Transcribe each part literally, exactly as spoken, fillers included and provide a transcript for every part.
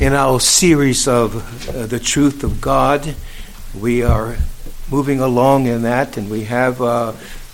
In our series of uh, the truth of God, we are moving along in that, and we have uh,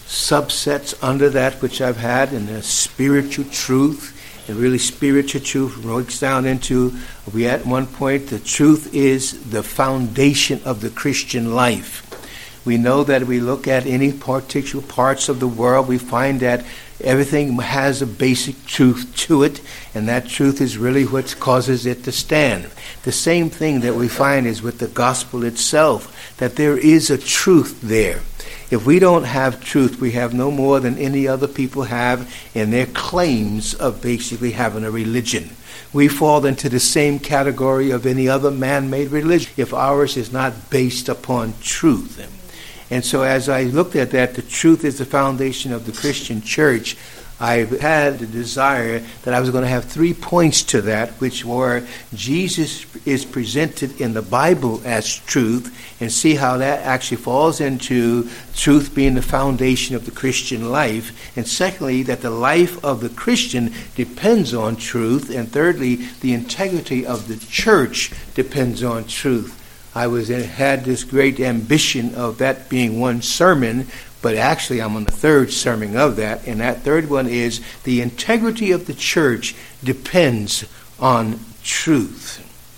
subsets under that which I've had in the spiritual truth. And really spiritual truth breaks down into, we at one point, the truth is the foundation of the Christian life. We know that we look at any particular parts of the world, we find that everything has a basic truth to it, and that truth is really what causes it to stand. The same thing that we find is with the gospel itself, that there is a truth there. If we don't have truth, we have no more than any other people have in their claims of basically having a religion. We fall into the same category of any other man-made religion if ours is not based upon truth. And so as I looked at that, the truth is the foundation of the Christian church. I had the desire that I was going to have three points to that, which were Jesus is presented in the Bible as truth, and see how that actually falls into truth being the foundation of the Christian life. And secondly, that the life of the Christian depends on truth. And thirdly, the integrity of the church depends on truth. I was had this great ambition of that being one sermon, but actually I'm on the third sermon of that, and that third one is the integrity of the church depends on truth.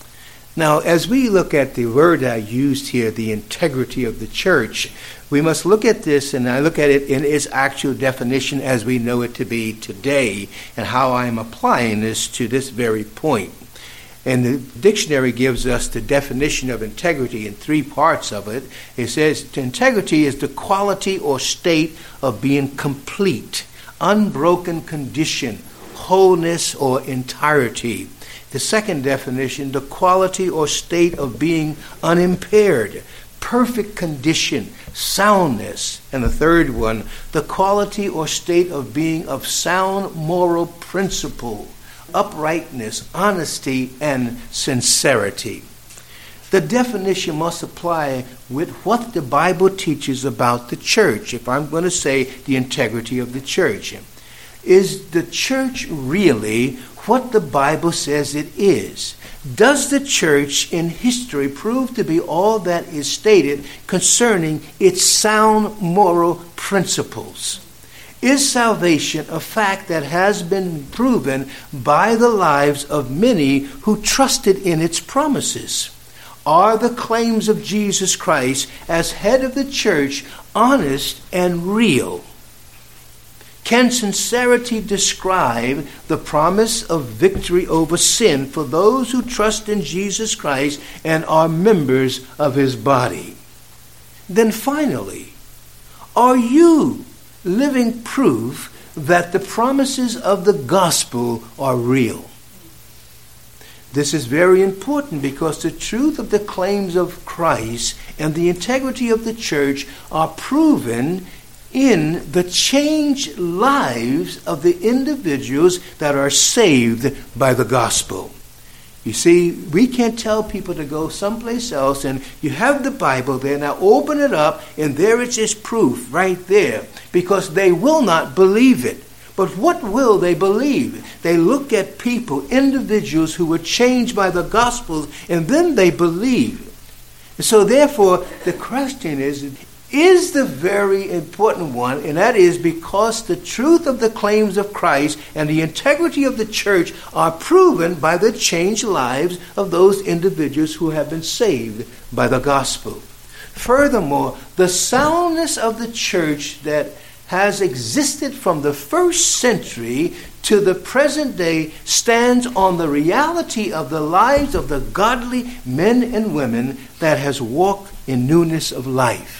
Now, as we look at the word I used here, the integrity of the church, we must look at this, and I look at it in its actual definition as we know it to be today, and how I'm applying this to this very point. And the dictionary gives us the definition of integrity in three parts of it. It says integrity is the quality or state of being complete, unbroken condition, wholeness or entirety. The second definition, the quality or state of being unimpaired, perfect condition, soundness. And the third one, the quality or state of being of sound moral principle, uprightness, honesty, and sincerity. The definition must apply with what the Bible teaches about the church. If I'm going to say the integrity of the church, is the church really what the Bible says it is? Does the church in history prove to be all that is stated concerning its sound moral principles? Is salvation a fact that has been proven by the lives of many who trusted in its promises? Are the claims of Jesus Christ as head of the church honest and real? Can sincerity describe the promise of victory over sin for those who trust in Jesus Christ and are members of his body? Then finally, are you living proof that the promises of the gospel are real? This is very important because the truth of the claims of Christ and the integrity of the church are proven in the changed lives of the individuals that are saved by the gospel. You see, we can't tell people to go someplace else, and you have the Bible there, now open it up, and there it is proof right there, because they will not believe it. But what will they believe? They look at people, individuals who were changed by the gospel, and then they believe. So therefore, the question is, is the very important one, and that is because the truth of the claims of Christ and the integrity of the church are proven by the changed lives of those individuals who have been saved by the gospel. Furthermore, the soundness of the church that has existed from the first century to the present day stands on the reality of the lives of the godly men and women that has walked in newness of life.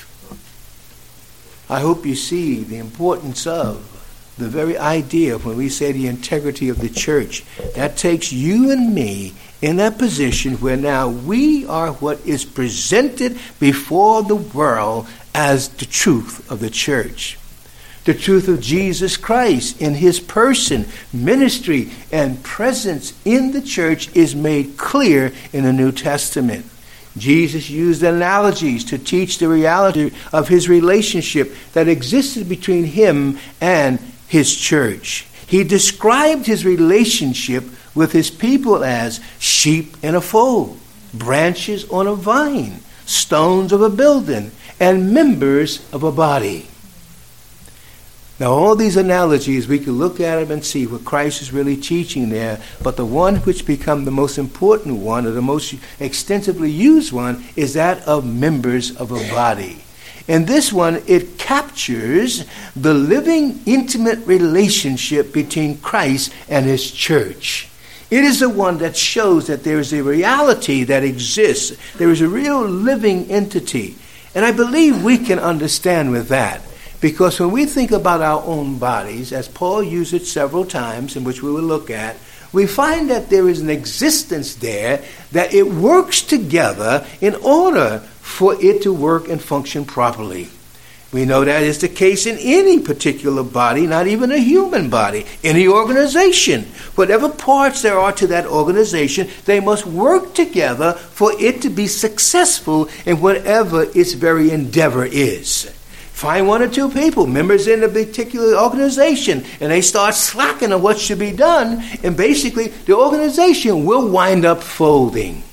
I hope you see the importance of the very idea when we say the integrity of the church. That takes you and me in that position where now we are what is presented before the world as the truth of the church. The truth of Jesus Christ in his person, ministry, and presence in the church is made clear in the New Testament. Jesus used analogies to teach the reality of his relationship that existed between him and his church. He described his relationship with his people as sheep in a fold, branches on a vine, stones of a building, and members of a body. Now, all these analogies, we can look at them and see what Christ is really teaching there, but the one which become the most important one, or the most extensively used one, is that of members of a body. In this one, it captures the living, intimate relationship between Christ and his church. It is the one that shows that there is a reality that exists. There is a real living entity. And I believe we can understand with that. Because when we think about our own bodies, as Paul used it several times, in which we will look at, we find that there is an existence there, that it works together in order for it to work and function properly. We know that is the case in any particular body, not even a human body, any organization. Whatever parts there are to that organization, they must work together for it to be successful in whatever its very endeavor is. Find one or two people, members in a particular organization, and they start slacking on what should be done, and basically the organization will wind up folding.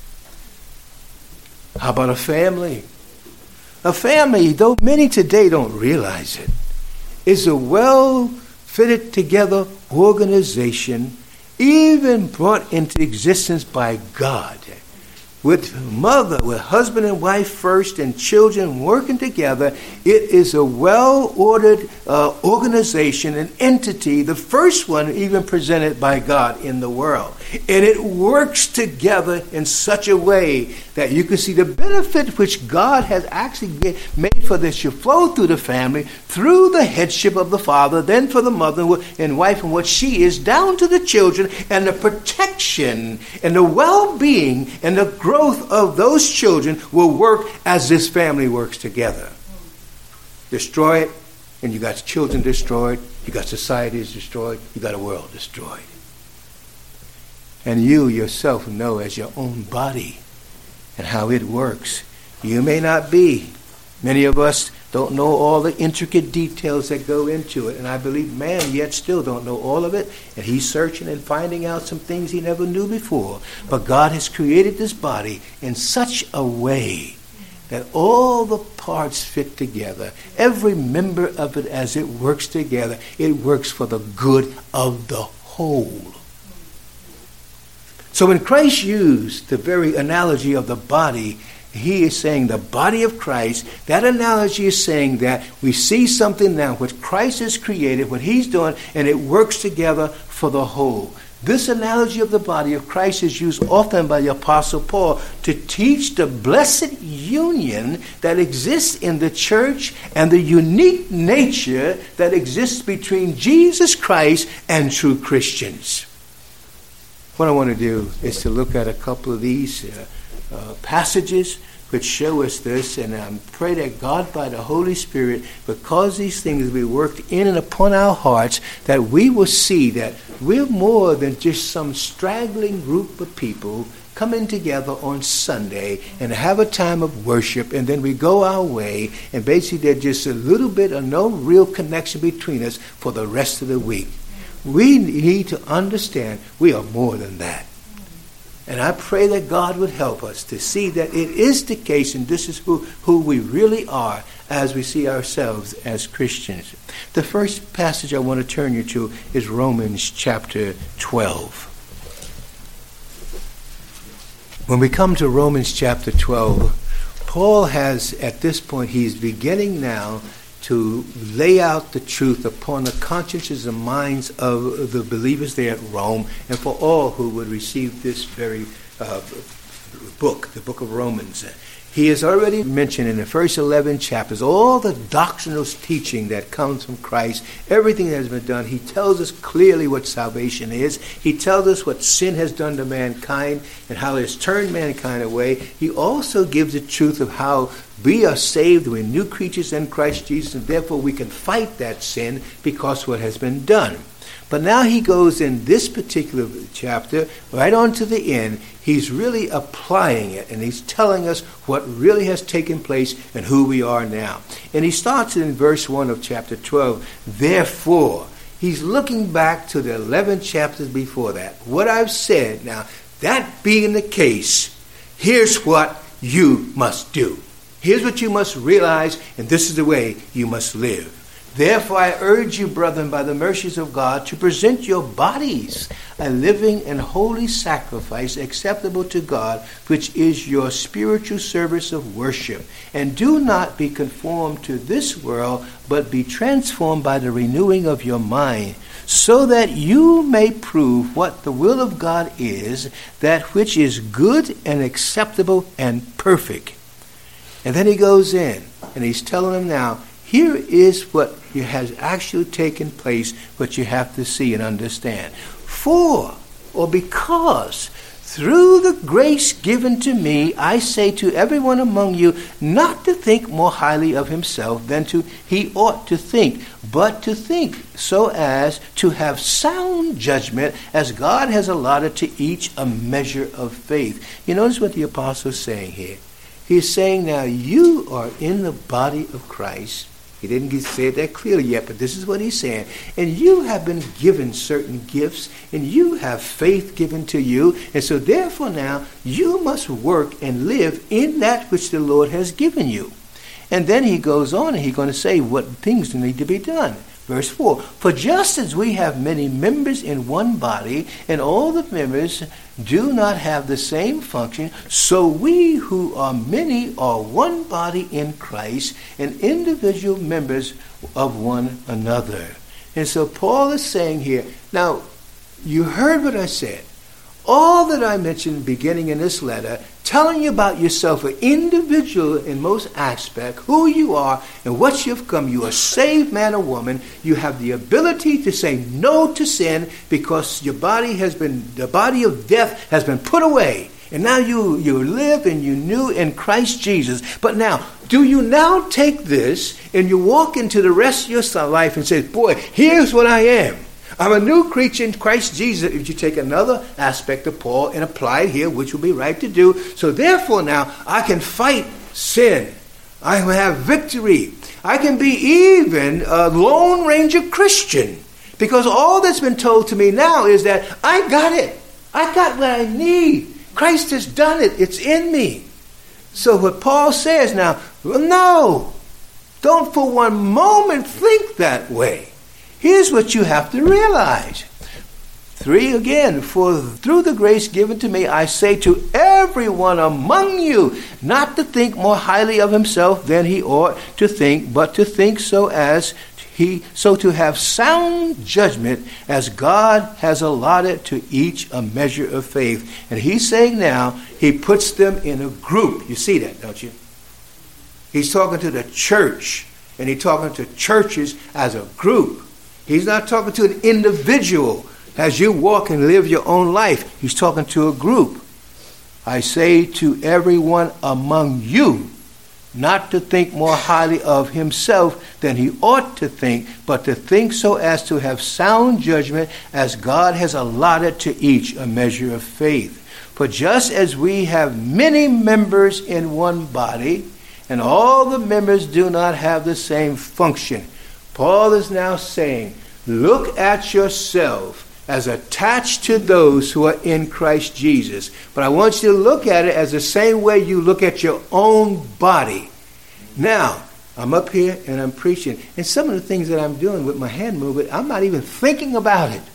How about a family? A family, though many today don't realize it, is a well-fitted together organization, even brought into existence by God. With mother, with husband and wife first, and children working together, it is a well-ordered uh, organization, an entity, the first one even presented by God in the world. And it works together in such a way that you can see the benefit which God has actually get, made for this should flow through the family, through the headship of the father, then for the mother and wife and what she is, down to the children, and the protection and the well-being and the growth of those children will work as this family works together. Destroy it, and you got children destroyed, you got societies destroyed, you got a world destroyed. And you yourself know as your own body and how it works. You may not be. Many of us don't know all the intricate details that go into it. And I believe man yet still don't know all of it. And he's searching and finding out some things he never knew before. But God has created this body in such a way that all the parts fit together. Every member of it, as it works together, it works for the good of the whole. So when Christ used the very analogy of the body, he is saying the body of Christ. That analogy is saying that we see something now, what Christ has created, what he's doing, and it works together for the whole. This analogy of the body of Christ is used often by the Apostle Paul to teach the blessed union that exists in the church and the unique nature that exists between Jesus Christ and true Christians. What I want to do is to look at a couple of these uh, uh, passages which show us this, and I pray that God by the Holy Spirit will cause these things to be worked in and upon our hearts, that we will see that we're more than just some straggling group of people coming together on Sunday and have a time of worship, and then we go our way, and basically there's just a little bit of no real connection between us for the rest of the week. We need to understand we are more than that. And I pray that God would help us to see that it is the case, and this is who, who we really are as we see ourselves as Christians. The first passage I want to turn you to is Romans chapter twelve. When we come to Romans chapter twelve, Paul has, at this point, he's beginning now to lay out the truth upon the consciences and minds of the believers there at Rome, and for all who would receive this very uh, book, the book of Romans. He has already mentioned in the first eleven chapters all the doctrinal teaching that comes from Christ, everything that has been done. He tells us clearly what salvation is. He tells us what sin has done to mankind and how it has turned mankind away. He also gives the truth of how we are saved, we're new creatures in Christ Jesus, and therefore we can fight that sin because of what has been done. But now he goes in this particular chapter, right on to the end, he's really applying it, and he's telling us what really has taken place and who we are now. And he starts in verse one of chapter twelve, therefore. He's looking back to the eleven chapters before that. What I've said. Now, that being the case, here's what you must do. Here's what you must realize, and this is the way you must live. Therefore, I urge you, brethren, by the mercies of God, to present your bodies a living and holy sacrifice acceptable to God, which is your spiritual service of worship. And do not be conformed to this world, but be transformed by the renewing of your mind, so that you may prove what the will of God is, that which is good and acceptable and perfect. And then he goes in, and he's telling them now, here is what has actually taken place, what you have to see and understand. For, or because, through the grace given to me, I say to everyone among you, not to think more highly of himself than to he ought to think, but to think so as to have sound judgment, as God has allotted to each a measure of faith. You notice what the apostle is saying here. He's saying now, you are in the body of Christ. He didn't say it that clearly yet, but this is what he's saying. And you have been given certain gifts, and you have faith given to you. And so therefore now, you must work and live in that which the Lord has given you. And then he goes on, and he's going to say what things need to be done. Verse four, for just as we have many members in one body, and all the members do not have the same function, so we who are many are one body in Christ, and individual members of one another. And so Paul is saying here, now, you heard what I said. All that I mentioned beginning in this letter, telling you about yourself, an individual in most aspects, who you are and what you've come. You are a saved man or woman. You have the ability to say no to sin because your body has been, the body of death has been put away. And now you, you live and you new in Christ Jesus. But now, do you now take this and you walk into the rest of your life and say, boy, here's what I am. I'm a new creature in Christ Jesus. If you take another aspect of Paul and apply it here, which will be right to do. So therefore now, I can fight sin. I will have victory. I can be even a Lone Ranger Christian. Because all that's been told to me now is that I got it. I got what I need. Christ has done it. It's in me. So what Paul says now, well, no. Don't for one moment think that way. Here's what you have to realize. Three again, for through the grace given to me, I say to everyone among you, not to think more highly of himself than he ought to think, but to think so as he, so to have sound judgment, as God has allotted to each a measure of faith. And he's saying now, he puts them in a group. You see that, don't you? He's talking to the church, and he's talking to churches as a group. He's not talking to an individual as you walk and live your own life. He's talking to a group. I say to everyone among you, not to think more highly of himself than he ought to think, but to think so as to have sound judgment, as God has allotted to each a measure of faith. For just as we have many members in one body, and all the members do not have the same function, Paul is now saying, look at yourself as attached to those who are in Christ Jesus. But I want you to look at it as the same way you look at your own body. Now, I'm up here and I'm preaching. And some of the things that I'm doing with my hand movement, I'm not even thinking about it.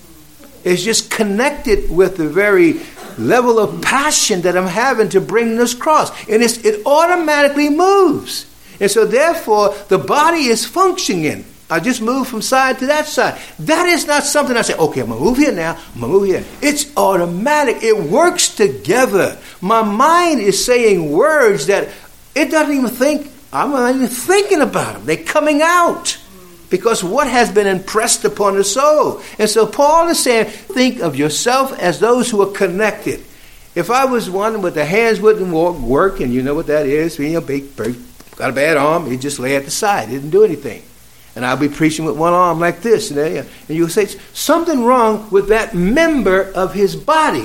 It's just connected with the very level of passion that I'm having to bring this cross. And it's, it automatically moves. And so therefore, the body is functioning. I just move from side to that side. That is not something I say, okay, I'm going to move here now. I'm going to move here. It's automatic. It works together. My mind is saying words that it doesn't even think. I'm not even thinking about them. They're coming out. Because what has been impressed upon the soul. And so Paul is saying, think of yourself as those who are connected. If I was one with the hands wouldn't work, and you know what that is, being a big, got a bad arm, he just lay at the side, he didn't do anything. And I'll be preaching with one arm like this, and, and you'll say, something wrong with that member of his body.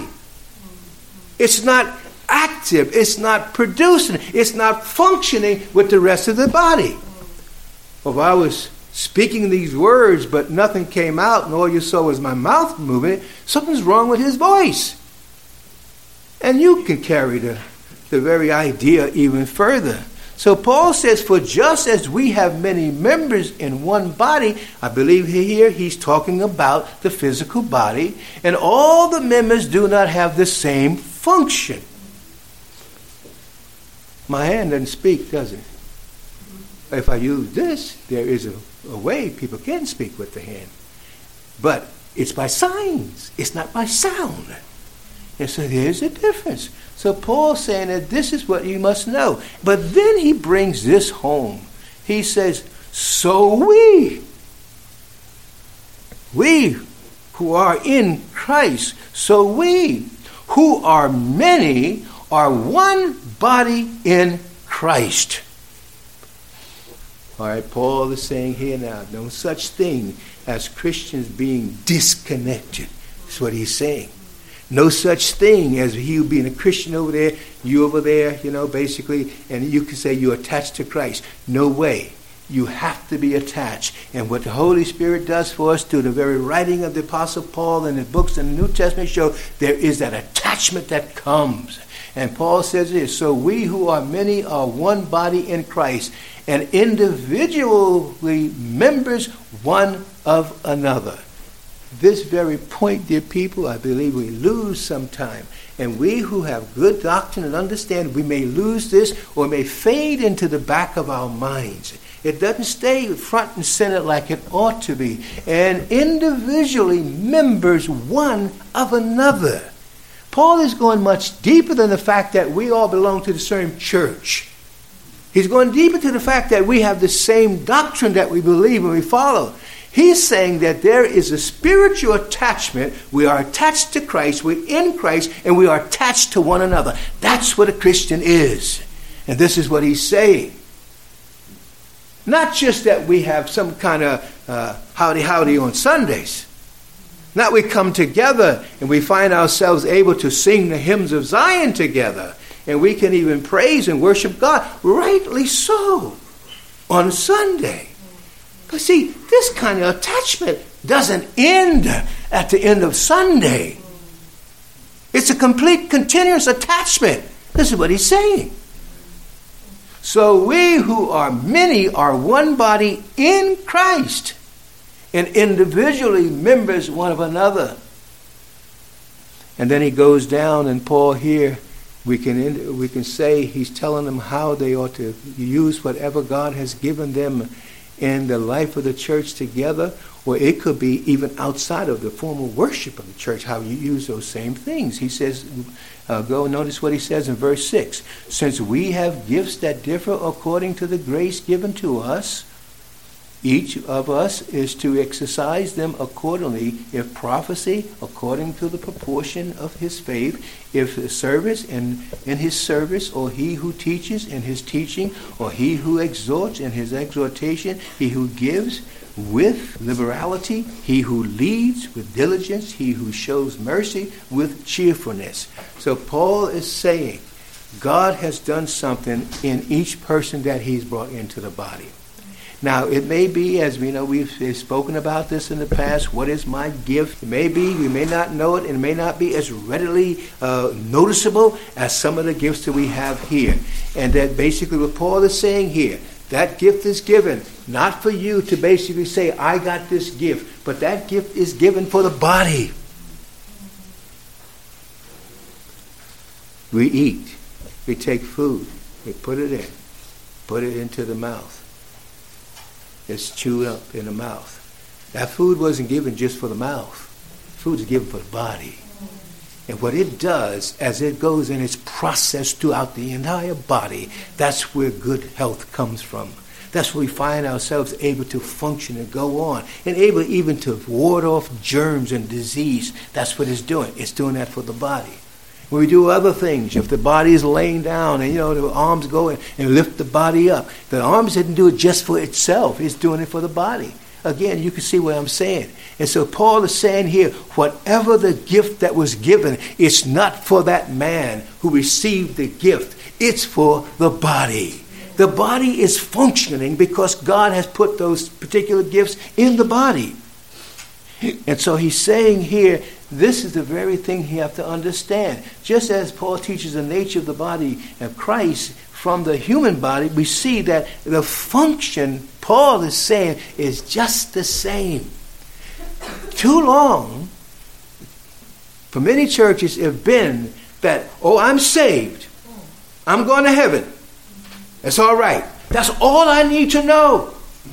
It's not active, it's not producing, it's not functioning with the rest of the body. Well, if I was speaking these words, but nothing came out, and all you saw was my mouth moving, something's wrong with his voice. And you can carry the, the very idea even further. So Paul says, for just as we have many members in one body, I believe here he's talking about the physical body, and all the members do not have the same function. My hand doesn't speak, does it? If I use this, there is a, a way people can speak with the hand. But it's by signs. It's not by sound. And so there's a difference. So Paul's saying that this is what you must know. But then he brings this home. He says, so we, we who are in Christ, so we who are many are one body in Christ. All right, Paul is saying here now, no such thing as Christians being disconnected. That's what he's saying. No such thing as you being a Christian over there, you over there, you know, basically, and you can say you're attached to Christ. No way. You have to be attached. And what the Holy Spirit does for us through the very writing of the Apostle Paul and the books in the New Testament show there is that attachment that comes. And Paul says this, so we who are many are one body in Christ, and individually members one of another. This very point, dear people, I believe we lose sometime. And we who have good doctrine and understand, we may lose this or may fade into the back of our minds. It doesn't stay front and center like it ought to be. And individually members one of another. Paul is going much deeper than the fact that we all belong to the same church. He's going deeper to the fact that we have the same doctrine that we believe and we follow. He's saying that there is a spiritual attachment. We are attached to Christ, we're in Christ, and we are attached to one another. That's what a Christian is. And this is what he's saying. Not just that we have some kind of uh, howdy-howdy on Sundays. Not we come together and we find ourselves able to sing the hymns of Zion together. And we can even praise and worship God. Rightly so. On Sunday. But see, this kind of attachment doesn't end at the end of Sunday. It's a complete continuous attachment. This is what he's saying. So we who are many are one body in Christ, and individually members one of another. And then he goes down, and Paul here, we can we can say he's telling them how they ought to use whatever God has given them in the life of the church together, or it could be even outside of the formal worship of the church, how you use those same things. He says, uh, go and notice what he says in verse six. Since we have gifts that differ according to the grace given to us, each of us is to exercise them accordingly. If prophecy, according to the proportion of his faith. If service, in, in his service. Or he who teaches in his teaching. Or he who exhorts in his exhortation. He who gives with liberality. He who leads with diligence. He who shows mercy with cheerfulness. So Paul is saying God has done something in each person that he's brought into the body. Now, it may be, as we know, we've spoken about this in the past, what is my gift? It may be, we may not know it, and it may not be as readily uh, noticeable as some of the gifts that we have here. And that basically what Paul is saying here, that gift is given not for you to basically say, I got this gift, but that gift is given for the body. We eat, we take food, we put it in, put it into the mouth. It's chewed up in the mouth. That food wasn't given just for the mouth. Food is given for the body. And what it does, as it goes and it's processed throughout the entire body, that's where good health comes from. That's where we find ourselves able to function and go on. And able even to ward off germs and disease. That's what it's doing. It's doing that for the body. When we do other things, if the body is laying down and, you know, the arms go in and lift the body up, the arms didn't do it just for itself. It's doing it for the body. Again, you can see what I'm saying. And so Paul is saying here, whatever the gift that was given, it's not for that man who received the gift. It's for the body. The body is functioning because God has put those particular gifts in the body. And so he's saying here, this is the very thing you have to understand. Just as Paul teaches the nature of the body of Christ from the human body, we see that the function, Paul is saying, is just the same. Too long, for many churches, have been that, oh, I'm saved. I'm going to heaven. That's all right. That's all I need to know.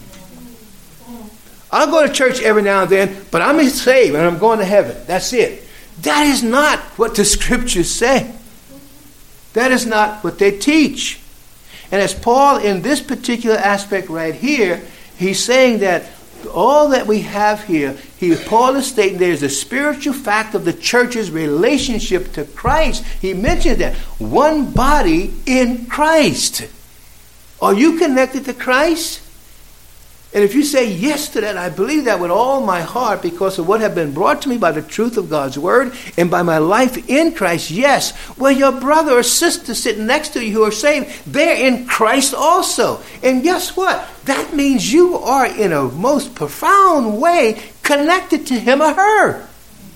I'll go to church every now and then, but I'm saved and I'm going to heaven. That's it. That is not what the scriptures say. That is not what they teach. And as Paul, in this particular aspect right here, he's saying that all that we have here, he, Paul is stating there is a spiritual fact of the church's relationship to Christ. He mentioned that. One body in Christ. Are you connected to Christ? And if you say yes to that, I believe that with all my heart because of what have been brought to me by the truth of God's word and by my life in Christ, yes. Well, your brother or sister sitting next to you who are saved, they're in Christ also. And guess what? That means you are in a most profound way connected to him or her.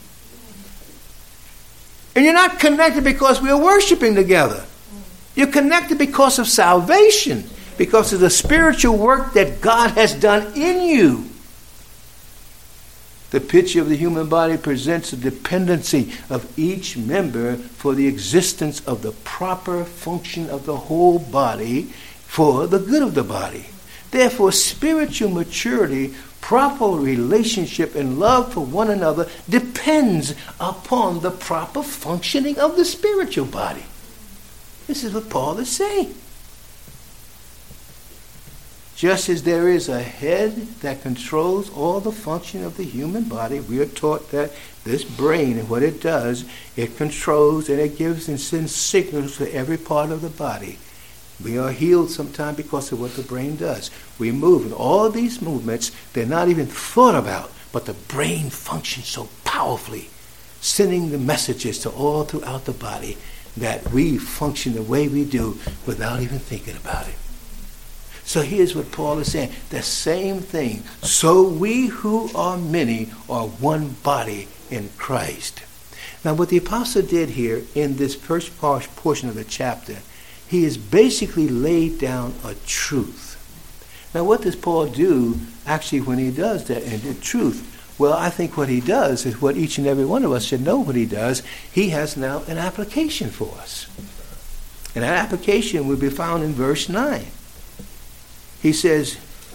And you're not connected because we're worshiping together. You're connected because of salvation. Because of the spiritual work that God has done in you. The picture of the human body presents a dependency of each member for the existence of the proper function of the whole body for the good of the body. Therefore, spiritual maturity, proper relationship, and love for one another depends upon the proper functioning of the spiritual body. This is what Paul is saying. Just as there is a head that controls all the function of the human body, we are taught that this brain and what it does, it controls and it gives and sends signals to every part of the body. We are healed sometimes because of what the brain does. We move, and all these movements, they're not even thought about, but the brain functions so powerfully, sending the messages to all throughout the body that we function the way we do without even thinking about it. So here's what Paul is saying. The same thing. So we who are many are one body in Christ. Now what the apostle did here in this first portion of the chapter, he has basically laid down a truth. Now what does Paul do actually when he does that in the truth? Well, I think what he does is what each and every one of us should know what he does. He has now an application for us. And that application will be found in verse nine. He says,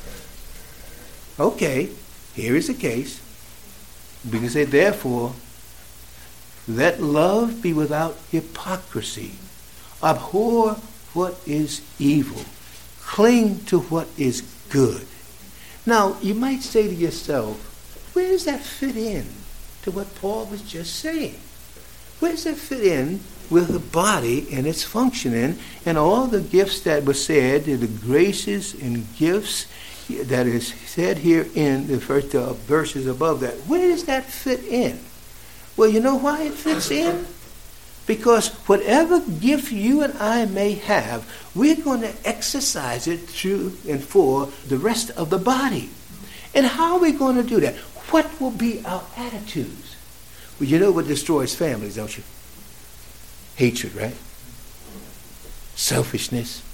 okay, here is the case. We can say, therefore, let love be without hypocrisy. Abhor what is evil. Cling to what is good. Now, you might say to yourself, where does that fit in to what Paul was just saying? Where does that fit in with the body and its functioning and all the gifts that were said, the graces and gifts that is said here in the first uh, verses above that? Where does that fit in? Well, you know why it fits in? Because whatever gift you and I may have, we're going to exercise it through and for the rest of the body. And how are we going to do that? What will be our attitudes? Well, you know what destroys families, don't you? Hatred, right? Selfishness.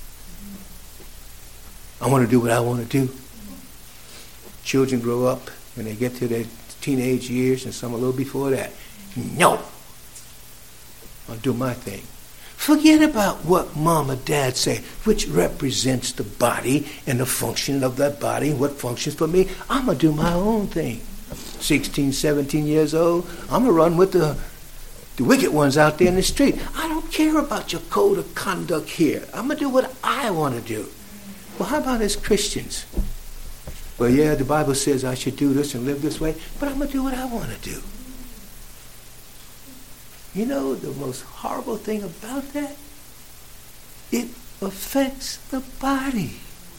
I want to do what I want to do. Children grow up when they get to their teenage years, and some a little before that. No. I'll do my thing. Forget about what mom or dad say, which represents the body and the function of that body, what functions for me. I'm going to do my own thing. sixteen, seventeen years old, I'm going to run with the The wicked ones out there in the street. I don't care about your code of conduct here. I'm going to do what I want to do. Well, how about as Christians? Well, yeah, the Bible says I should do this and live this way, but I'm going to do what I want to do. You know the most horrible thing about that? It affects the body.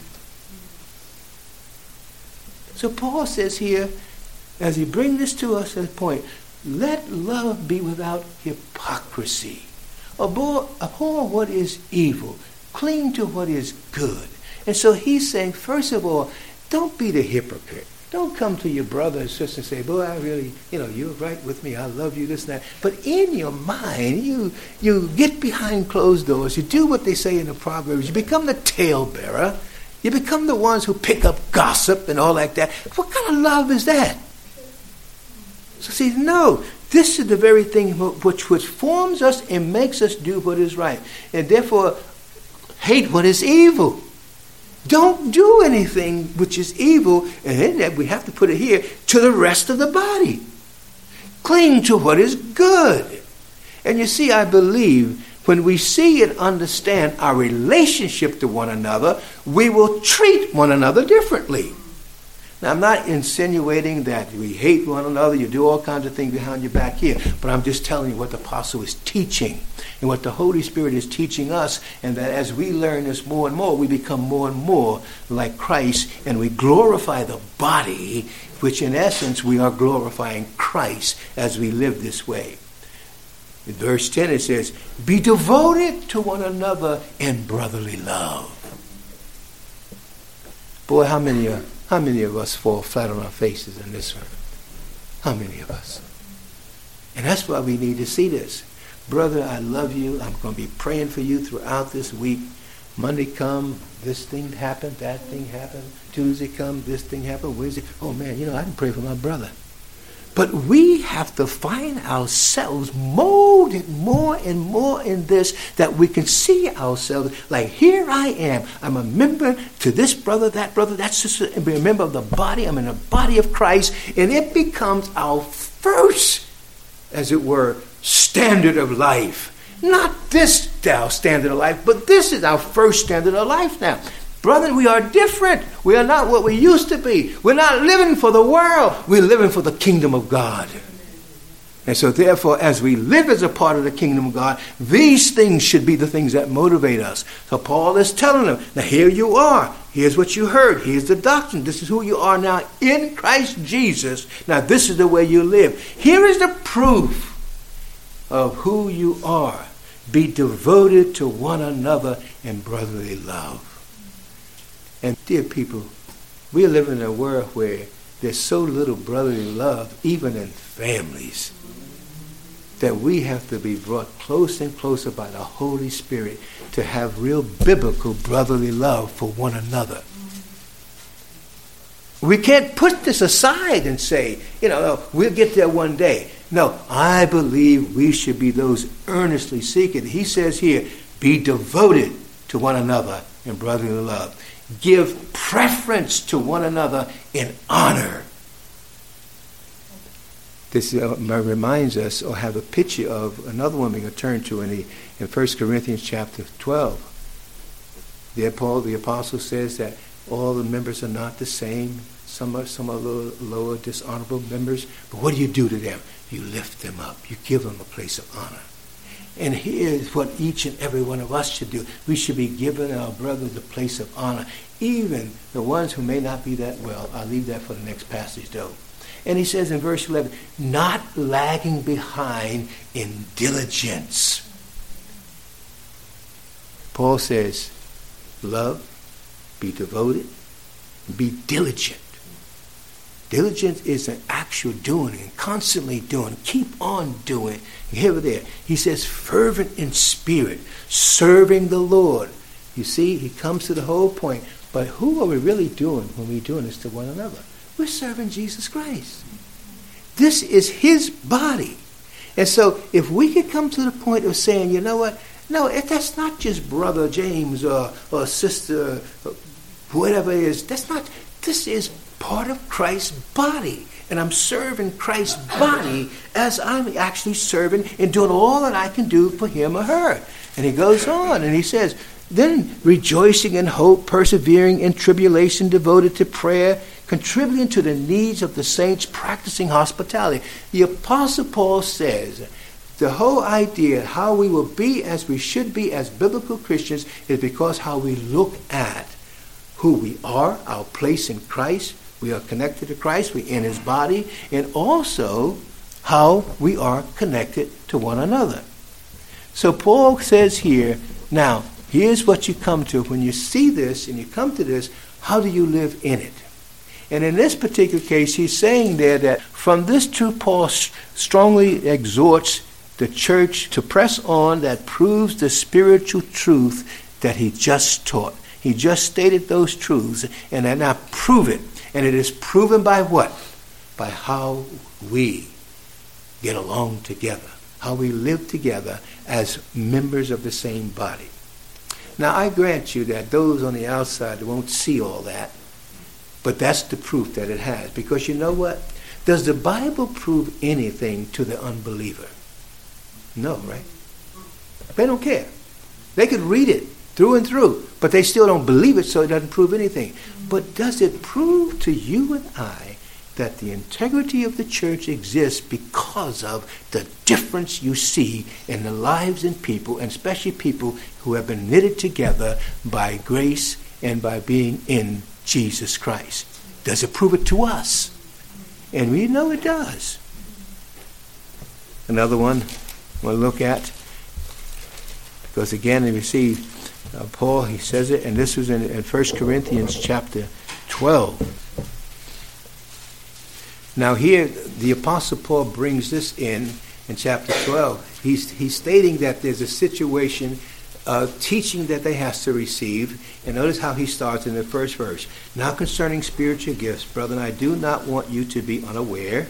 So Paul says here, as he brings this to us at a point, let love be without hypocrisy. Abhor, abhor what is evil. cling to what is good. And so he's saying, first of all, don't be the hypocrite. Don't come to your brother and sister and say, boy, I really, you know, you're right with me. I love you, this and that. But in your mind, you you get behind closed doors. You do what they say in the Proverbs. You become the talebearer. You become the ones who pick up gossip and all like that. What kind of love is that? So see, no. This is the very thing which, which forms us and makes us do what is right. And therefore, hate what is evil. Don't do anything which is evil, and then we have to put it here, to the rest of the body. Cling to what is good. And you see, I believe when we see and understand our relationship to one another, we will treat one another differently. Now, I'm not insinuating that we hate one another, you do all kinds of things behind your back here, but I'm just telling you what the apostle is teaching and what the Holy Spirit is teaching us, and that as we learn this more and more, we become more and more like Christ, and we glorify the body, which in essence we are glorifying Christ as we live this way. In verse ten it says, be devoted to one another in brotherly love. Boy, how many are How many of us fall flat on our faces in this one? How many of us? And that's why we need to see this. Brother, I love you. I'm going to be praying for you throughout this week. Monday come, this thing happened, that thing happened. Tuesday come, this thing happened. Wednesday, oh man, you know, I can pray for my brother. But we have to find ourselves molded more and more in this, that we can see ourselves like, here I am. I'm a member to this brother, that brother, that sister, and be a member of the body. I'm in the body of Christ. And it becomes our first, as it were, standard of life. Not this our standard of life, but this is our first standard of life now. Brother, we are different. We are not what we used to be. We're not living for the world. We're living for the kingdom of God. And so therefore, as we live as a part of the kingdom of God, these things should be the things that motivate us. So Paul is telling them, now here you are. Here's what you heard. Here's the doctrine. This is who you are now in Christ Jesus. Now this is the way you live. Here is the proof of who you are. Be devoted to one another in brotherly love. And dear people, we live in a world where there's so little brotherly love, even in families, that we have to be brought closer and closer by the Holy Spirit to have real biblical brotherly love for one another. We can't put this aside and say, you know, we'll get there one day. No, I believe we should be those earnestly seeking. He says here, be devoted to one another in brotherly love. Give preference to one another in honor. This uh, reminds us, or have a picture of another one we're going to turn to in, the, in First Corinthians chapter twelve. There Paul, the apostle, says that all the members are not the same. Some are, some are lower, lower, dishonorable members. But what do you do to them? You lift them up. You give them a place of honor. And here's what each and every one of us should do. We should be giving our brothers a place of honor. Even the ones who may not be that well. I'll leave that for the next passage though. And he says in verse eleven, not lagging behind in diligence. Paul says, love, be devoted, be diligent. Diligence is an actual doing and constantly doing. Keep on doing. Here or there. He says fervent in spirit, serving the Lord. You see, he comes to the whole point. But who are we really doing when we're doing this to one another? We're serving Jesus Christ. This is his body. And so if we could come to the point of saying, you know what? No, that's not just Brother James or, or Sister, whatever it is. That's not, this is part of Christ's body. And I'm serving Christ's body as I'm actually serving and doing all that I can do for him or her. And he goes on and he says, then rejoicing in hope, persevering in tribulation, devoted to prayer, contributing to the needs of the saints, practicing hospitality. The Apostle Paul says the whole idea how we will be as we should be as biblical Christians is because how we look at who we are, our place in Christ. We are connected to Christ. We're in his body. And also how we are connected to one another. So Paul says here, now, Here's what you come to. When you see this and you come to this, how do you live in it? And in this particular case, he's saying there that from this truth, Paul strongly exhorts the church to press on that proves the spiritual truth that he just taught. He just stated those truths, and then now prove it. And it is proven by what? By how we get along together, how we live together as members of the same body. Now, I grant you that those on the outside won't see all that, but that's the proof that it has. Because you know what? Does the Bible prove anything to the unbeliever? No, right? They don't care. They could read it through and through, but they still don't believe it, so it doesn't prove anything. But does it prove to you and I that the integrity of the church exists because of the difference you see in the lives and people, and especially people who have been knitted together by grace and by being in Jesus Christ? Does it prove it to us? And we know it does. Another one we'll look at, because again, you see, uh, Paul, he says it, and this was in, in First Corinthians chapter twelve. Now here, the Apostle Paul brings this in, in chapter twelve. He's, he's stating that there's a situation, uh, teaching that they have to receive. And notice how he starts in the first verse. Now concerning spiritual gifts, brethren, I do not want you to be unaware.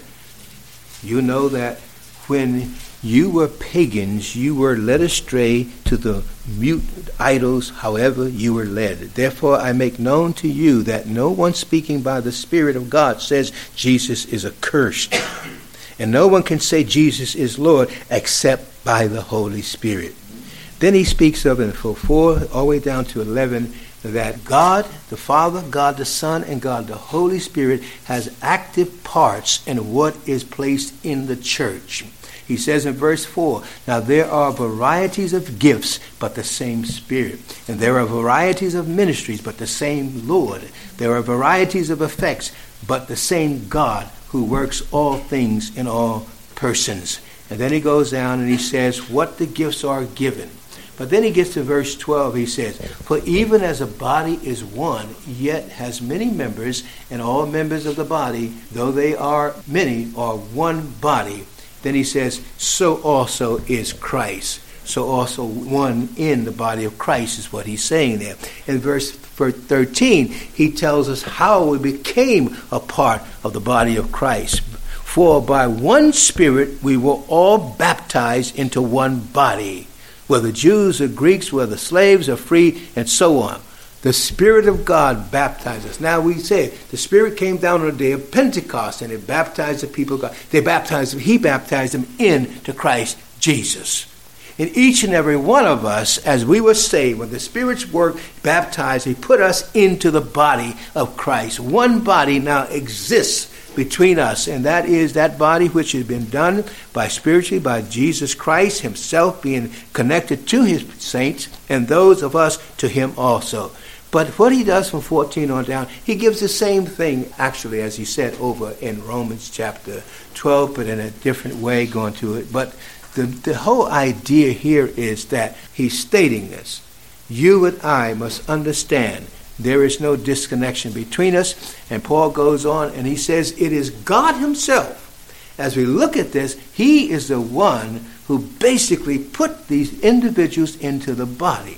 You know that when you were pagans, you were led astray to the mute idols, however you were led. Therefore I make known to you that no one speaking by the Spirit of God says Jesus is accursed. And no one can say Jesus is Lord except by the Holy Spirit. Then he speaks of, in four all the way down to eleven, that God the Father, God the Son, and God the Holy Spirit has active parts in what is placed in the church. He says in verse four, now there are varieties of gifts, but the same Spirit. And there are varieties of ministries, but the same Lord. There are varieties of effects, but the same God who works all things in all persons. And then he goes down and he says what the gifts are given. But then he gets to verse twelve, he says, for even as a body is one, yet has many members, and all members of the body, though they are many, are one body. Then he says, so also is Christ. So also one in the body of Christ is what he's saying there. In verse thirteen, he tells us how we became a part of the body of Christ. For by one Spirit we were all baptized into one body, whether Jews or Greeks, whether slaves or free, and so on. The Spirit of God baptized us. Now we say the Spirit came down on the day of Pentecost and it baptized the people of God. They baptized them. He baptized them into Christ Jesus. And each and every one of us, as we were saved, when the Spirit's work baptized, he put us into the body of Christ. One body now exists between us, and that is that body which has been done by spiritually by Jesus Christ himself being connected to his saints, and those of us to him also. But what he does from fourteen on down, he gives the same thing, actually, as he said over in Romans chapter twelve, but in a different way going to it. But the, the whole idea here is that he's stating this. You and I must understand there is no disconnection between us. And Paul goes on and he says it is God himself. As we look at this, he is the one who basically put these individuals into the body.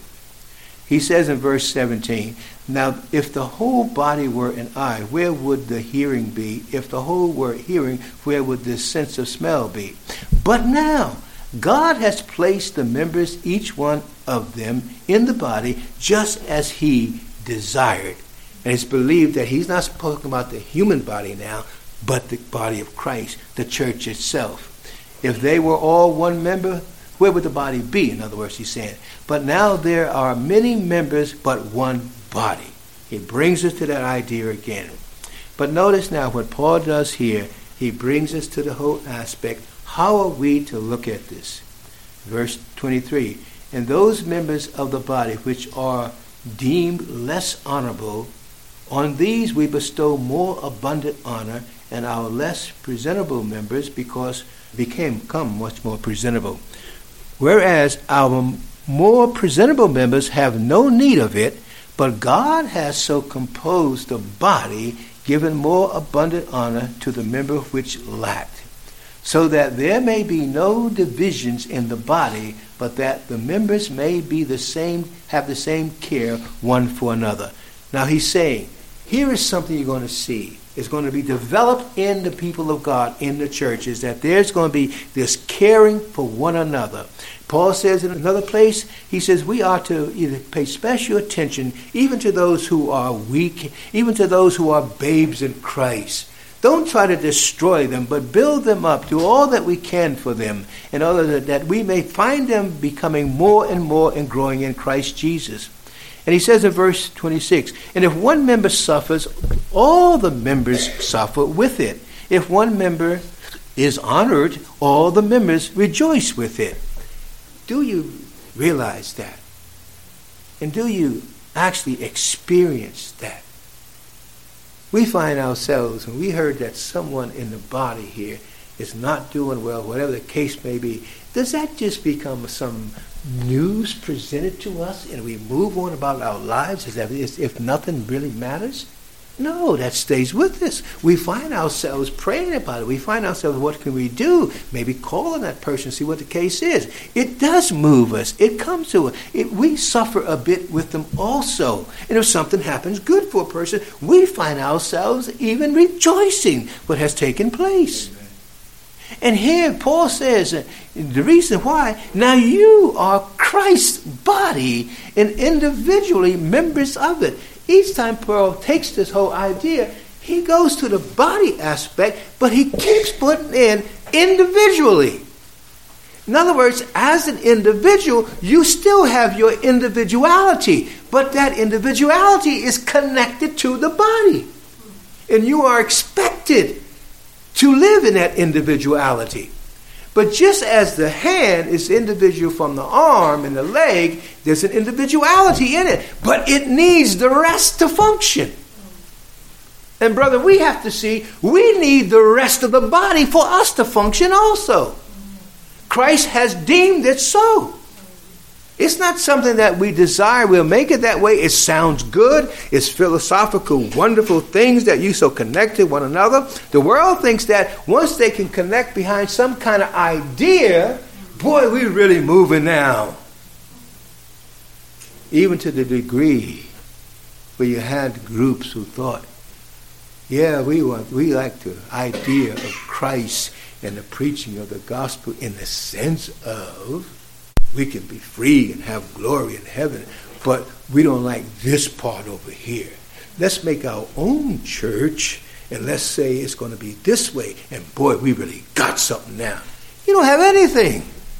He says in verse seventeen, now if the whole body were an eye, where would the hearing be? If the whole were hearing, where would the sense of smell be? But now God has placed the members, each one of them, in the body just as he desired. And it's believed that he's not talking about the human body now, but the body of Christ, the church itself. If they were all one member, where would the body be? In other words, he's saying. But now there are many members, but one body. He brings us to that idea again. But notice now what Paul does here, he brings us to the whole aspect. How are we to look at this? Verse twenty-three, and those members of the body which are deemed less honorable, on these we bestow more abundant honor, and our less presentable members because became come much more presentable. Whereas our more presentable members have no need of it, but God has so composed the body, given more abundant honor to the member which lacked, so that there may be no divisions in the body, but that the members may be the same, have the same care one for another. Now he's saying, here is something you're going to see. It's going to be developed in the people of God, in the churches, that there's going to be this caring for one another. Paul says in another place, he says we are to either pay special attention even to those who are weak, even to those who are babes in Christ. Don't try to destroy them, but build them up. Do all that we can for them, in order that we may find them becoming more and more and growing in Christ Jesus. And he says in verse twenty-six, and if one member suffers, all the members suffer with it. If one member is honored, all the members rejoice with it. Do you realize that? And do you actually experience that? We find ourselves, when we heard that someone in the body here is not doing well, whatever the case may be, does that just become some news presented to us and we move on about our lives as if, if nothing really matters? No, that stays with us. We find ourselves praying about it. We find ourselves, what can we do? Maybe call on that person, see what the case is. It does move us. It comes to us. It, we suffer a bit with them also. And if something happens good for a person, we find ourselves even rejoicing what has taken place. And here Paul says, uh, the reason why, now you are Christ's body and individually members of it. Each time Paul takes this whole idea, he goes to the body aspect, but he keeps putting in individually. In other words, as an individual, you still have your individuality, but that individuality is connected to the body. And you are expected to live in that individuality. But just as the hand is individual from the arm and the leg, there's an individuality in it. But it needs the rest to function. And brother, we have to see, we need the rest of the body for us to function also. Christ has deemed it so. It's not something that we desire. We'll make it that way. It sounds good. It's philosophical, wonderful things that you so connect to one another. The world thinks that once they can connect behind some kind of idea, boy, we're really moving now. Even to the degree where you had groups who thought, yeah, we want, we like the idea of Christ and the preaching of the gospel in the sense of we can be free and have glory in heaven, but we don't like this part over here. Let's make our own church, and let's say it's going to be this way, and boy, we really got something now. You don't have anything.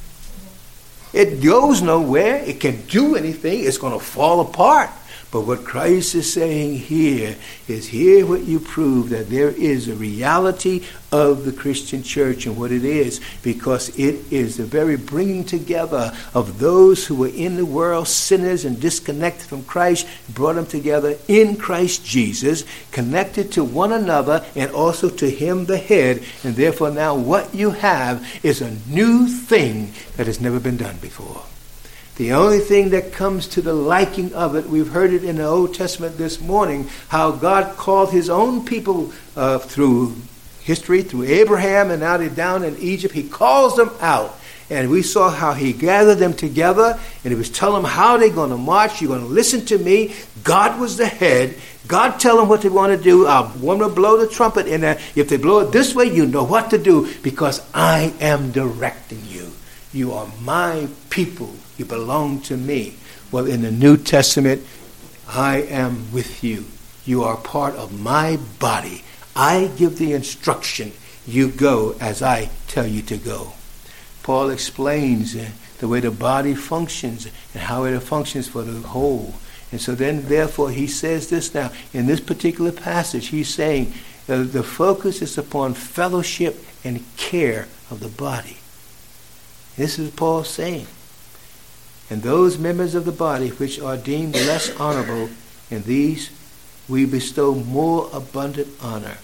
It goes nowhere. It can do anything. It's going to fall apart. But what Christ is saying here is, here what you prove that there is a reality of the Christian church and what it is, because it is the very bringing together of those who were in the world, sinners and disconnected from Christ, brought them together in Christ Jesus, connected to one another and also to him the head. And therefore now what you have is a new thing that has never been done before. The only thing that comes to the liking of it, we've heard it in the Old Testament this morning, how God called his own people uh, through history, through Abraham, and now they're down in Egypt. He calls them out. And we saw how he gathered them together, and he was telling them how they're going to march. You're going to listen to me. God was the head. God tell them what they want to do. I want to blow the trumpet, and if they blow it this way, you know what to do, because I am directing you. You are my people. You belong to me. Well, in the New Testament, I am with you. You are part of my body. I give the instruction. You go as I tell you to go. Paul explains uh, the way the body functions and how it functions for the whole. And so then, therefore, he says this now. In this particular passage, he's saying uh, the focus is upon fellowship and care of the body. This is Paul saying. And those members of the body which are deemed less honorable, in these we bestow more abundant honor.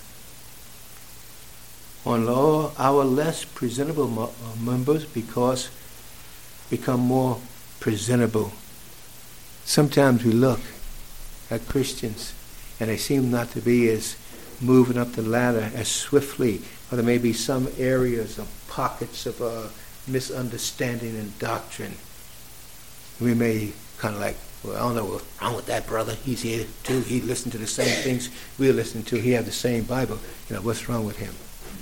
On all our less presentable members, because become more presentable. Sometimes we look at Christians and they seem not to be as moving up the ladder as swiftly, or there may be some areas of pockets of uh, misunderstanding and doctrine. We may kind of like, well, I don't know what's wrong with that brother. He's here too. He listened to the same things we're listening to. He has the same Bible. You know, what's wrong with him?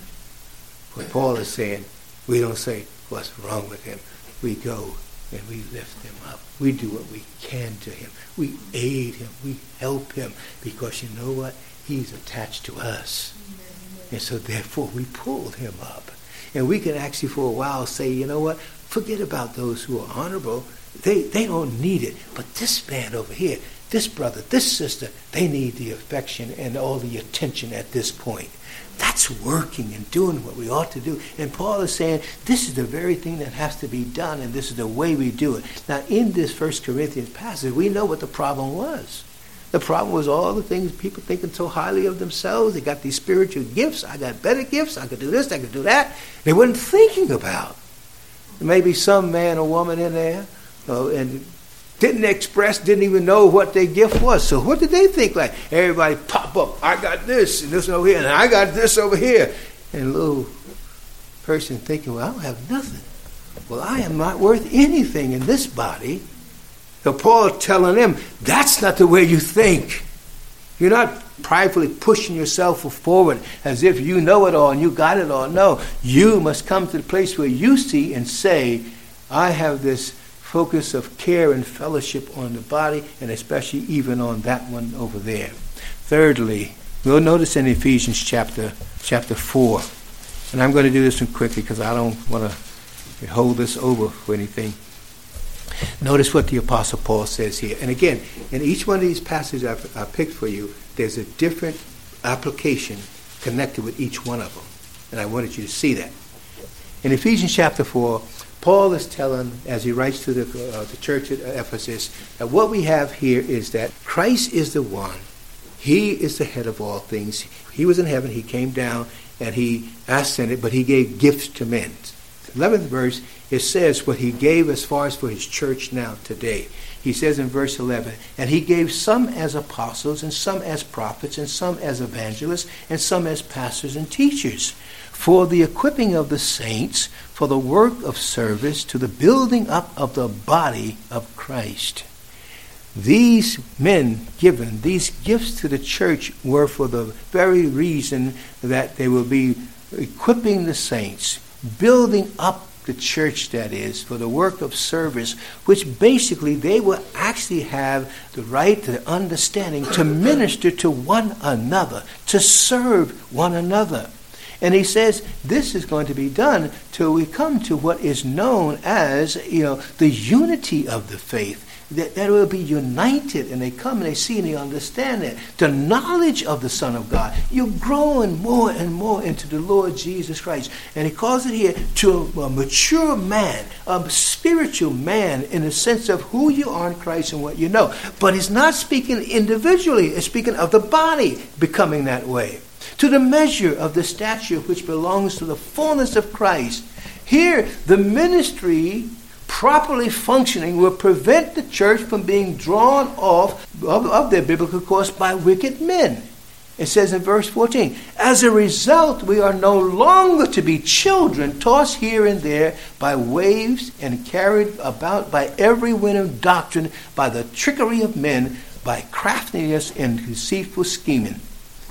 What Paul is saying, we don't say, what's wrong with him? We go and we lift him up. We do what we can to him. We aid him. We help him. Because you know what? He's attached to us. And so therefore we pull him up. And we can actually for a while say, you know what? Forget about those who are honorable. They they don't need it. But this man over here, this brother, this sister, they need the affection and all the attention at this point. That's working and doing what we ought to do. And Paul is saying this is the very thing that has to be done, and this is the way we do it. Now, in this First Corinthians passage, we know what the problem was. The problem was all the things people thinking so highly of themselves. They got these spiritual gifts. I got better gifts. I could do this. I could do that. They weren't thinking about. Maybe some man or woman in there uh, and didn't express, didn't even know what their gift was. So what did they think? Like, everybody pop up, I got this and this over here, and I got this over here. And a little person thinking, well, I don't have nothing. Well, I am not worth anything in this body. So Paul telling them, that's not the way you think. You're not pridefully pushing yourself forward as if you know it all and you got it all. No, you must come to the place where you see and say, I have this focus of care and fellowship on the body, and especially even on that one over there. Thirdly, we'll notice in Ephesians chapter chapter four, and I'm going to do this one quickly because I don't want to hold this over for anything. Notice what the Apostle Paul says here. And again, in each one of these passages I've, I've picked for you, there's a different application connected with each one of them. And I wanted you to see that. In Ephesians chapter four, Paul is telling, as he writes to the, uh, the church at Ephesus, that what we have here is that Christ is the one. He is the head of all things. He was in heaven. He came down and he ascended, but he gave gifts to men. eleventh verse, it says what he gave as far as for his church now today. He says in verse eleven, and he gave some as apostles, and some as prophets, and some as evangelists, and some as pastors and teachers, for the equipping of the saints, for the work of service, to the building up of the body of Christ. These men given, these gifts to the church were for the very reason that they will be equipping the saints, building up the church, that is, for the work of service, which basically they will actually have the right, the understanding to minister to one another, to serve one another. And he says this is going to be done till we come to what is known as, you know, the unity of the faith. That, that will be united, and they come and they see and they understand it. The knowledge of the Son of God. You're growing more and more into the Lord Jesus Christ. And he calls it here to a, a mature man, a spiritual man in the sense of who you are in Christ and what you know. But he's not speaking individually. He's speaking of the body becoming that way. To the measure of the stature which belongs to the fullness of Christ. Here, the ministry properly functioning will prevent the church from being drawn off of, of their biblical course by wicked men. It says in verse fourteen, as a result, we are no longer to be children tossed here and there by waves and carried about by every wind of doctrine, by the trickery of men, by craftiness and deceitful scheming.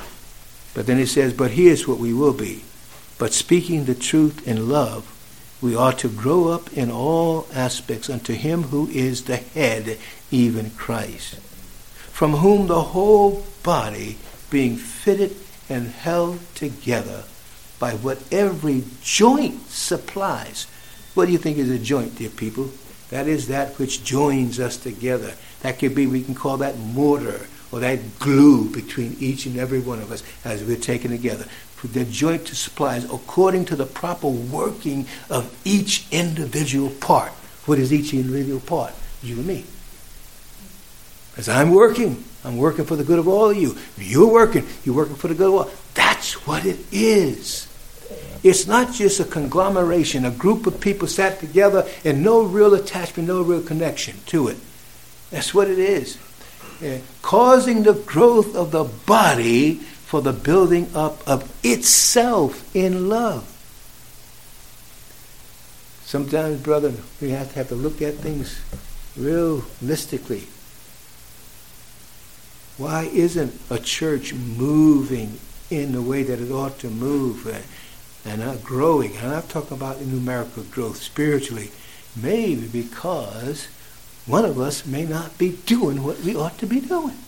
But then it says, but here's what we will be. But speaking the truth in love, we ought to grow up in all aspects unto him who is the head, even Christ, from whom the whole body, being fitted and held together by what every joint supplies. What do you think is a joint, dear people? That is that which joins us together. That could be, we can call that mortar, or that glue between each and every one of us as we're taken together. The joint supplies according to the proper working of each individual part. What is each individual part? You and me. As I'm working, I'm working for the good of all of you. If you're working, you're working for the good of all. That's what it is. It's not just a conglomeration, a group of people sat together and no real attachment, no real connection to it. That's what it is. Yeah. Causing the growth of the body for the building up of itself in love. Sometimes, brother, we have to have to look at things realistically. Why isn't a church moving in the way that it ought to move and, and not growing? I'm not talking about numerical growth spiritually. Maybe because one of us may not be doing what we ought to be doing.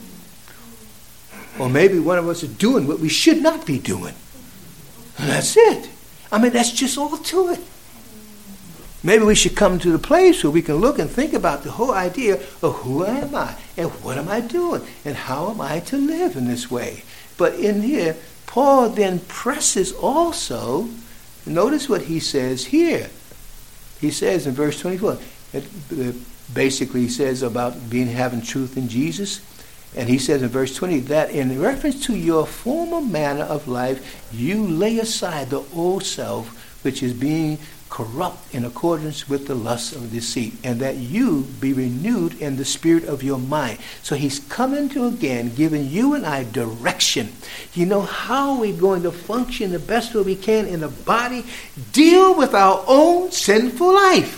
Or maybe one of us is doing what we should not be doing. And that's it. I mean, that's just all to it. Maybe we should come to the place where we can look and think about the whole idea of who am I and what am I doing and how am I to live in this way. But in here, Paul then presses also, notice what he says here. He says in verse twenty-four, it basically he says about being having truth in Jesus. And he says in verse twenty that in reference to your former manner of life, you lay aside the old self, which is being corrupt in accordance with the lusts of deceit, and that you be renewed in the spirit of your mind. So he's coming to again giving you and I direction. You know, how are we going to function the best way we can in the body? Deal with our own sinful life.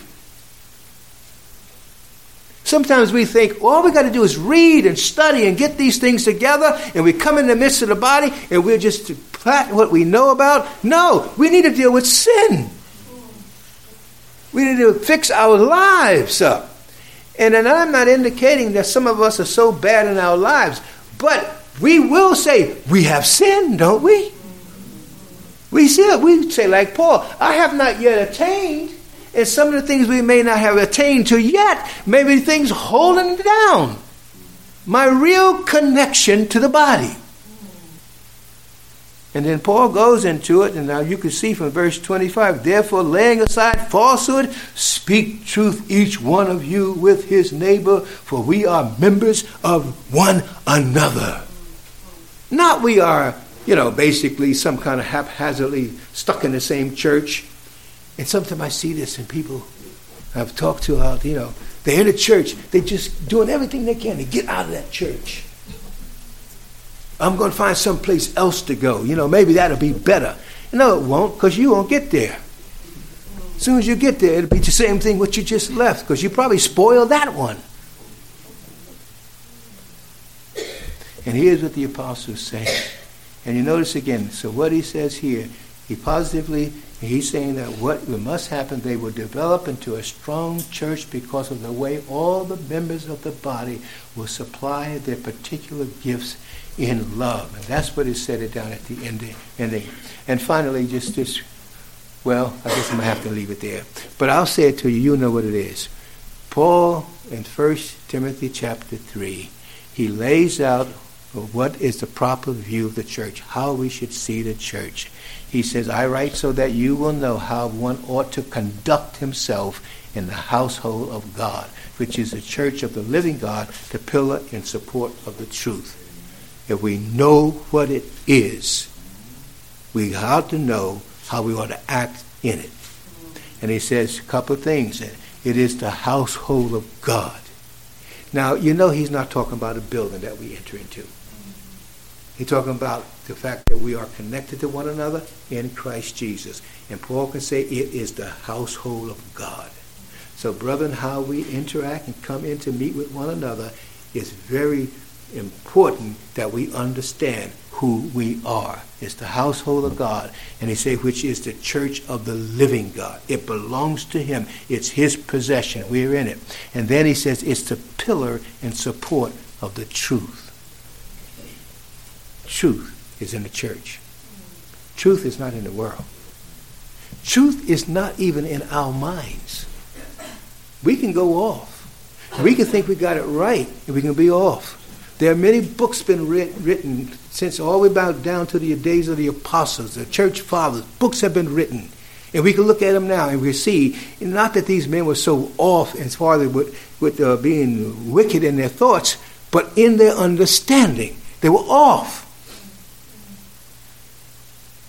Sometimes we think all we got to do is read and study and get these things together, and we come in the midst of the body and we're just plat what we know about. No, we need to deal with sin. We need to fix our lives up. And then I'm not indicating that some of us are so bad in our lives, but we will say we have sinned, don't we? We say, we say like Paul, I have not yet attained. And some of the things we may not have attained to yet, maybe things holding down my real connection to the body. And then Paul goes into it, and now you can see from verse twenty-five, therefore laying aside falsehood, speak truth each one of you with his neighbor, for we are members of one another. Not we are, you know, basically some kind of haphazardly stuck in the same church. And sometimes I see this in people I've talked to out, you know, they're in the church, they're just doing everything they can to get out of that church. I'm going to find someplace else to go. You know, maybe that'll be better. No, it won't, because you won't get there. As soon as you get there, it'll be the same thing what you just left, because you probably spoiled that one. And here's what the apostle is saying. And you notice again, so what he says here, he positively, he's saying that what must happen, they will develop into a strong church because of the way all the members of the body will supply their particular gifts in love. And that's what is said it down at the ending. ending. And finally, just this, well, I guess I'm going to have to leave it there. But I'll say it to you, you know what it is. Paul, in First Timothy chapter three, he lays out what is the proper view of the church, how we should see the church. He says, I write so that you will know how one ought to conduct himself in the household of God, which is the church of the living God, the pillar and support of the truth. If we know what it is, we ought to know how we ought to act in it. And he says a couple of things. It is the household of God. Now, you know he's not talking about a building that we enter into. He's talking about the fact that we are connected to one another in Christ Jesus. And Paul can say it is the household of God. So, brethren, how we interact and come in to meet with one another is very important that we understand who we are. It's the household of God. And he says, which is the church of the living God. It belongs to him. It's his possession. We're in it. And then he says it's the pillar and support of the truth. Truth is in the church. Truth is not in the world. Truth is not even in our minds. We can go off. We can think we got it right, and we can be off. There are many books been writ- written since all the way back down to the days of the apostles, the church fathers. Books have been written. And we can look at them now and we see, not that these men were so off as far as with, with uh, being wicked in their thoughts, but in their understanding. They were off.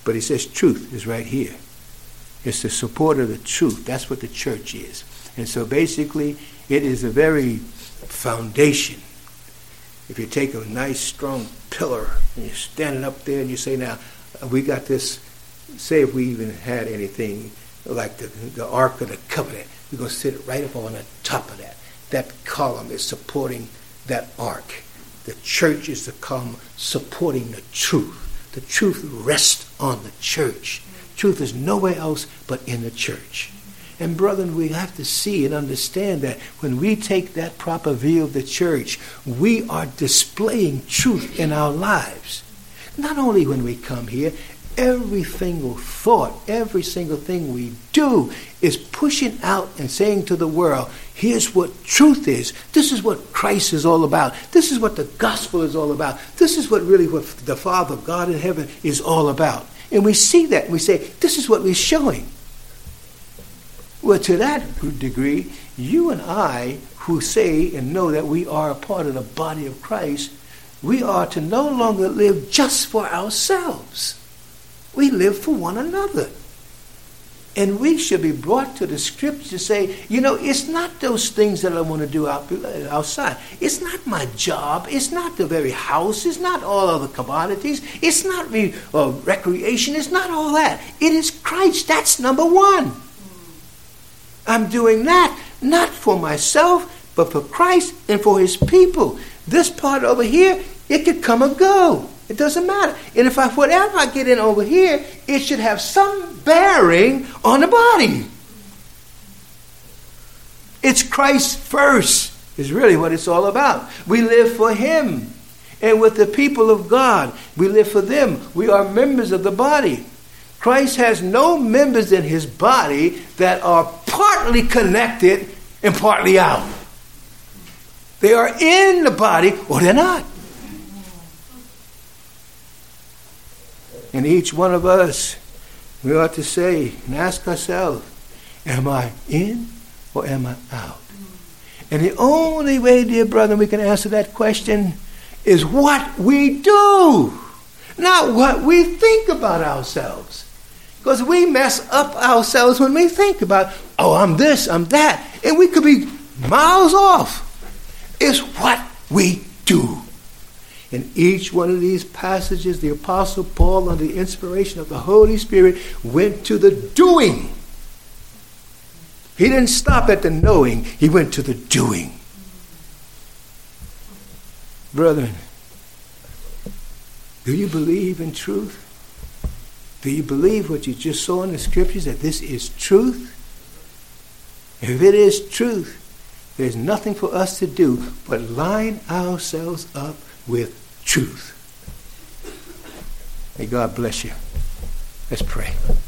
But he says truth is right here. It's the support of the truth. That's what the church is. And so basically, it is a very foundation. If you take a nice, strong pillar and you're standing up there and you say, now, we got this, say if we even had anything like the, the Ark of the Covenant, we're going to sit right up on the top of that. That column is supporting that ark. The church is the column supporting the truth. The truth rests on the church. Truth is nowhere else but in the church. And brethren, we have to see and understand that when we take that proper view of the church, we are displaying truth in our lives. Not only when we come here, every single thought, every single thing we do is pushing out and saying to the world, here's what truth is. This is what Christ is all about. This is what the gospel is all about. This is what really what the Father, God in heaven, is all about. And we see that and we say, this is what we're showing. Well, to that degree, you and I, who say and know that we are a part of the body of Christ, we are to no longer live just for ourselves. We live for one another. And we should be brought to the scripture to say, you know, it's not those things that I want to do out, outside. It's not my job. It's not the very house. It's not all other commodities. It's not me, uh, recreation. It's not all that. It is Christ. That's number one. I'm doing that not for myself, but for Christ and for his people. This part over here, it could come or go. It doesn't matter. And if I, whatever I get in over here, it should have some bearing on the body. It's Christ first is really what it's all about. We live for him. And with the people of God, we live for them. We are members of the body. Christ has no members in his body that are partly connected and partly out. They are in the body or they're not. And each one of us, we ought to say and ask ourselves, am I in or am I out? And the only way, dear brother, we can answer that question is what we do, not what we think about ourselves. Because we mess up ourselves when we think about, oh, I'm this, I'm that. And we could be miles off. It's what we do. In each one of these passages, the Apostle Paul, under the inspiration of the Holy Spirit, went to the doing. He didn't stop at the knowing. He went to the doing. Brethren, do you believe in truth? Do you believe what you just saw in the scriptures, that this is truth? If it is truth, there's nothing for us to do but line ourselves up with truth. May God bless you. Let's pray.